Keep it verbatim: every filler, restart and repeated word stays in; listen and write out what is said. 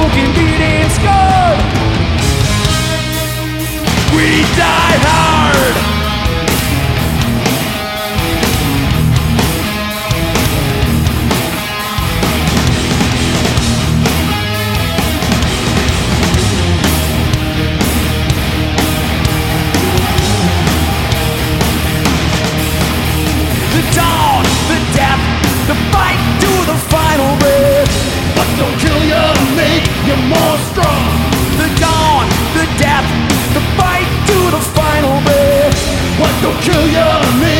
broken beating scarred. We die hard. The dawn, the death, the fight to the final breath. What don't kill you, make you more strong. The dawn, the death, the fight to the final breath. What don't kill you, make